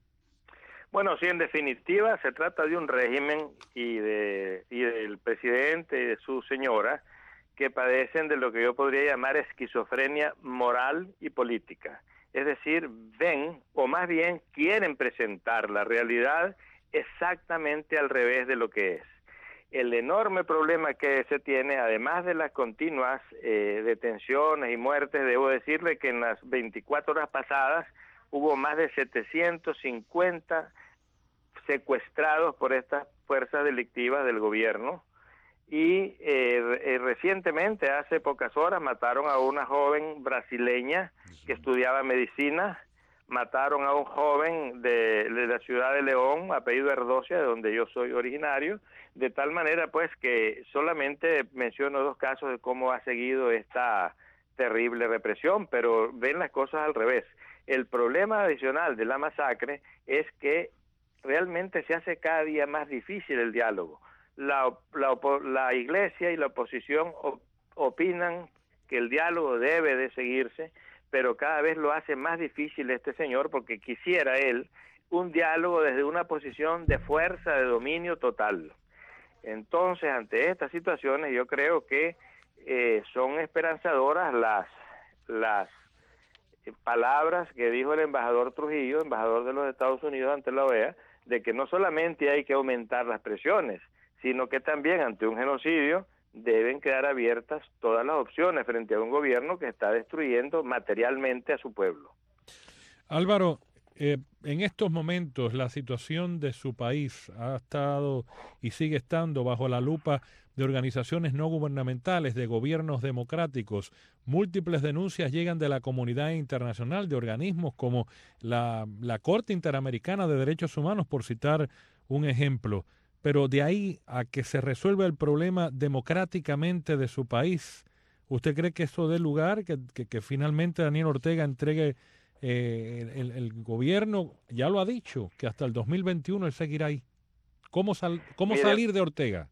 Bueno, sí, en definitiva se trata de un régimen y de y del presidente y de su señora que padecen de lo que yo podría llamar esquizofrenia moral y política. Es decir, ven, o más bien quieren presentar la realidad exactamente al revés de lo que es. El enorme problema que se tiene, además de las continuas eh, detenciones y muertes, debo decirle que en las veinticuatro horas pasadas hubo más de setecientos cincuenta secuestrados por estas fuerzas delictivas del gobierno y eh, eh, recientemente, hace pocas horas, mataron a una joven brasileña que estudiaba medicina, mataron a un joven de, de la ciudad de León, apellido Erdocia, de donde yo soy originario, de tal manera pues que solamente menciono dos casos de cómo ha seguido esta terrible represión, pero ven las cosas al revés. El problema adicional de la masacre es que realmente se hace cada día más difícil el diálogo. La, la, la iglesia y la oposición op, opinan que el diálogo debe de seguirse, pero cada vez lo hace más difícil este señor porque quisiera él un diálogo desde una posición de fuerza, de dominio total. Entonces, ante estas situaciones, yo creo que eh, son esperanzadoras las, las palabras que dijo el embajador Trujillo, embajador de los Estados Unidos ante la O E A, de que no solamente hay que aumentar las presiones, sino que también ante un genocidio deben quedar abiertas todas las opciones frente a un gobierno que está destruyendo materialmente a su pueblo. Álvaro, eh, en estos momentos la situación de su país ha estado y sigue estando bajo la lupa de organizaciones no gubernamentales, de gobiernos democráticos. Múltiples denuncias llegan de la comunidad internacional, de organismos como la, la Corte Interamericana de Derechos Humanos, por citar un ejemplo. Pero de ahí a que se resuelva el problema democráticamente de su país, ¿usted cree que eso dé lugar, que, que, que finalmente Daniel Ortega entregue eh, el, el gobierno? Ya lo ha dicho, que hasta el dos mil veintiuno él seguirá ahí. ¿Cómo, sal, cómo Mire, salir de Ortega?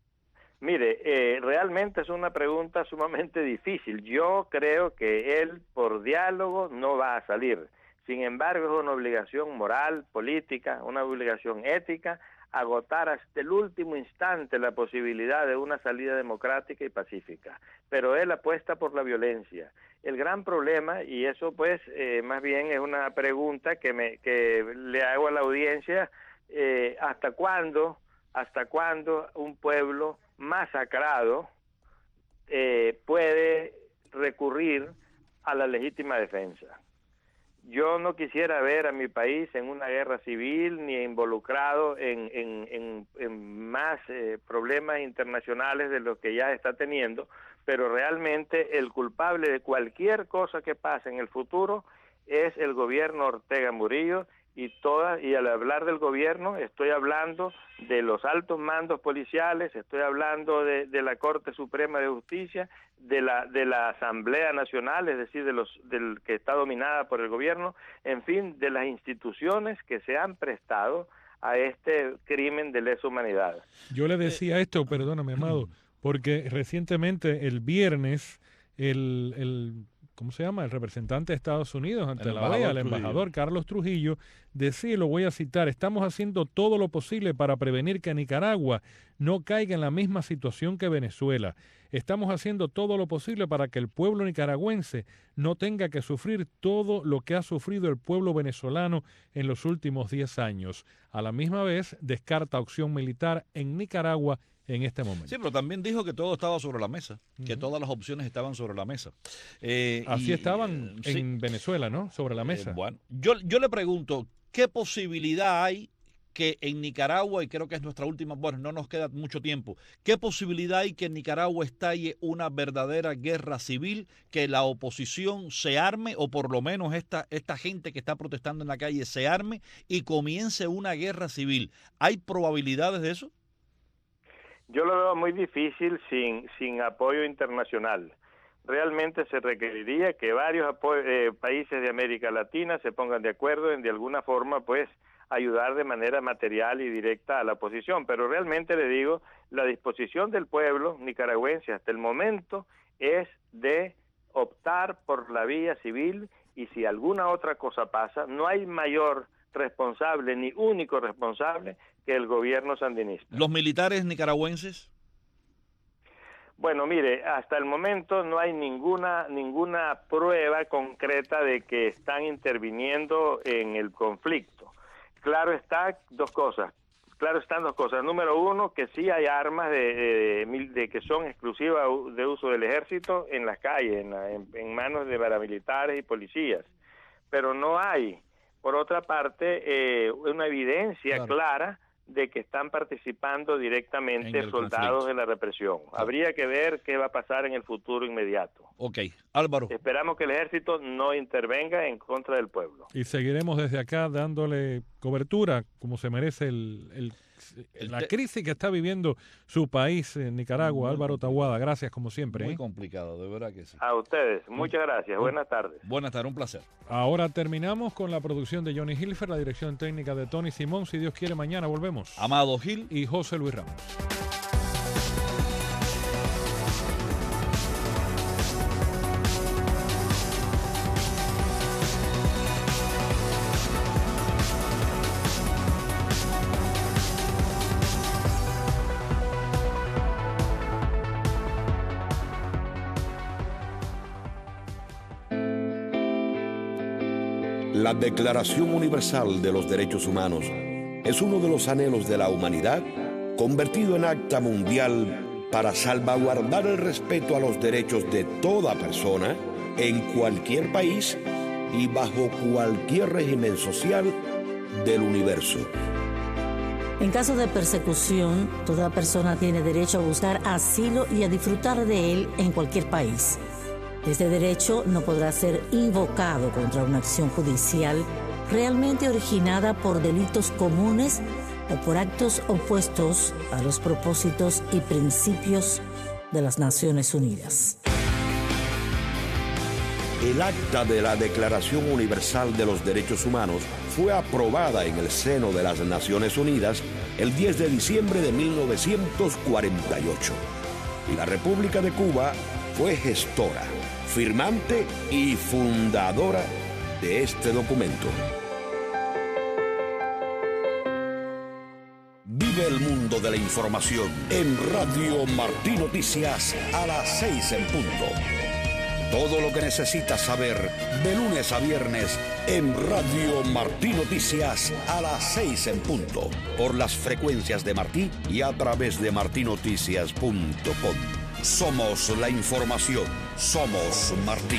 Mire, eh, realmente es una pregunta sumamente difícil. Yo creo que él, por diálogo, no va a salir. Sin embargo, es una obligación moral, política, una obligación ética, agotar hasta el último instante la posibilidad de una salida democrática y pacífica. Pero él apuesta por la violencia. El gran problema, y eso pues eh, más bien es una pregunta que, me, que le hago a la audiencia, eh, ¿hasta cuándo, hasta cuándo un pueblo masacrado eh, puede recurrir a la legítima defensa? Yo no quisiera ver a mi país en una guerra civil ni involucrado en, en, en, en más eh, problemas internacionales de los que ya está teniendo, pero realmente el culpable de cualquier cosa que pase en el futuro es el gobierno Ortega Murillo. Y todas, y al hablar del gobierno estoy hablando de los altos mandos policiales, estoy hablando de, de la Corte Suprema de Justicia, de la de la Asamblea Nacional, es decir, de los del que está dominada por el gobierno, en fin, de las instituciones que se han prestado a este crimen de lesa humanidad. Yo le decía esto, perdóname, Amado, porque recientemente el viernes el, el ¿cómo se llama? El representante de Estados Unidos ante la O E A, el embajador Carlos Trujillo, decía, lo voy a citar, estamos haciendo todo lo posible para prevenir que Nicaragua no caiga en la misma situación que Venezuela. Estamos haciendo todo lo posible para que el pueblo nicaragüense no tenga que sufrir todo lo que ha sufrido el pueblo venezolano en los últimos diez años. A la misma vez, descarta opción militar en Nicaragua en este momento. Sí, pero también dijo que todo estaba sobre la mesa, uh-huh. que todas las opciones estaban sobre la mesa. Eh, Así y, estaban en sí. Venezuela, ¿no? Sobre la mesa. Eh, bueno, yo, yo le pregunto, ¿qué posibilidad hay que en Nicaragua, y creo que es nuestra última, bueno, no nos queda mucho tiempo, ¿qué posibilidad hay que en Nicaragua estalle una verdadera guerra civil, que la oposición se arme, o por lo menos esta, esta gente que está protestando en la calle se arme y comience una guerra civil? ¿Hay probabilidades de eso? Yo lo veo muy difícil sin, sin apoyo internacional. Realmente se requeriría que varios eh, países de América Latina se pongan de acuerdo en de alguna forma pues ayudar de manera material y directa a la oposición, pero realmente le digo, la disposición del pueblo nicaragüense hasta el momento es de optar por la vía civil, y si alguna otra cosa pasa, no hay mayor responsable ni único responsable que el gobierno sandinista. ¿Los militares nicaragüenses? Bueno, mire, hasta el momento no hay ninguna ninguna prueba concreta de que están interviniendo en el conflicto. Claro está dos cosas. Claro están dos cosas. Número uno, que sí hay armas de, de, de que son exclusivas de uso del ejército en las calles, en, en, en manos de paramilitares y policías. Pero no hay, por otra parte, eh, una evidencia claro. clara de que están participando directamente soldados conflicto. de la represión. Ah. Habría que ver qué va a pasar en el futuro inmediato. Ok, Álvaro. Esperamos que el ejército no intervenga en contra del pueblo. Y seguiremos desde acá dándole cobertura, como se merece el, el, el la crisis que está viviendo su país en Nicaragua. Muy Álvaro Taboada, gracias como siempre. Muy ¿eh? complicado, de verdad que sí. A ustedes, muchas gracias. Buenas tardes. Buenas tardes, un placer. Ahora terminamos con la producción de Johnny Hilfer, la dirección técnica de Tony Simón. Si Dios quiere, mañana volvemos. Amado Gil y José Luis Ramos. La Declaración Universal de los Derechos Humanos es uno de los anhelos de la humanidad convertido en acta mundial para salvaguardar el respeto a los derechos de toda persona en cualquier país y bajo cualquier régimen social del universo. En caso de persecución, toda persona tiene derecho a buscar asilo y a disfrutar de él en cualquier país. Este derecho no podrá ser invocado contra una acción judicial realmente originada por delitos comunes o por actos opuestos a los propósitos y principios de las Naciones Unidas. El acta de la Declaración Universal de los Derechos Humanos fue aprobada en el seno de las Naciones Unidas el diez de diciembre de mil novecientos cuarenta y ocho. Y la República de Cuba fue gestora, firmante y fundadora de este documento. Vive el mundo de la información en Radio Martí Noticias a las seis en punto. Todo lo que necesitas saber de lunes a viernes en Radio Martí Noticias a las seis en punto. Por las frecuencias de Martí y a través de martí noticias punto com. Somos la información. Somos Martí.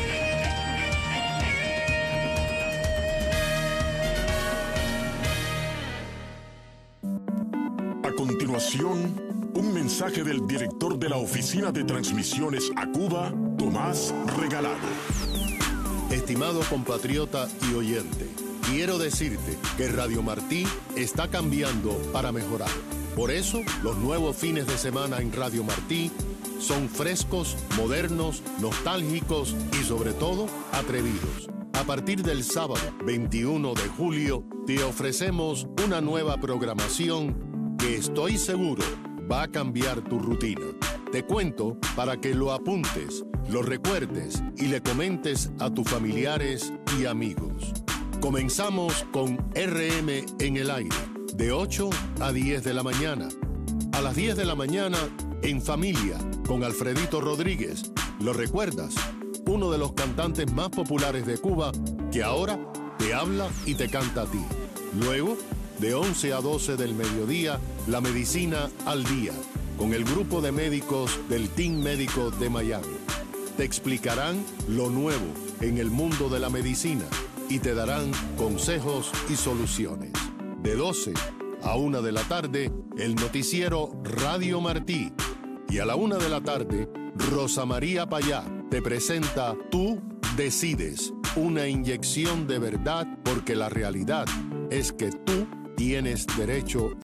A continuación, un mensaje del director de la Oficina de Transmisiones a Cuba, Tomás Regalado. Estimado compatriota y oyente, quiero decirte que Radio Martí está cambiando para mejorar. Por eso, los nuevos fines de semana en Radio Martí son frescos, modernos, nostálgicos y sobre todo atrevidos. A partir del sábado veintiuno de julio te ofrecemos una nueva programación que estoy seguro va a cambiar tu rutina. Te cuento para que lo apuntes, lo recuerdes y le comentes a tus familiares y amigos. Comenzamos con R M en el aire, de ocho a diez de la mañana. A las diez de la mañana, En Familia, con Alfredito Rodríguez. ¿Lo recuerdas? Uno de los cantantes más populares de Cuba, que ahora te habla y te canta a ti. Luego, de once a doce del mediodía, La Medicina al Día, con el grupo de médicos del Team Médico de Miami. Te explicarán lo nuevo en el mundo de la medicina y te darán consejos y soluciones. De doce a una de la tarde, el noticiero Radio Martí. Y a la una de la tarde, Rosa María Payá te presenta Tú Decides, una inyección de verdad, porque la realidad es que tú tienes derecho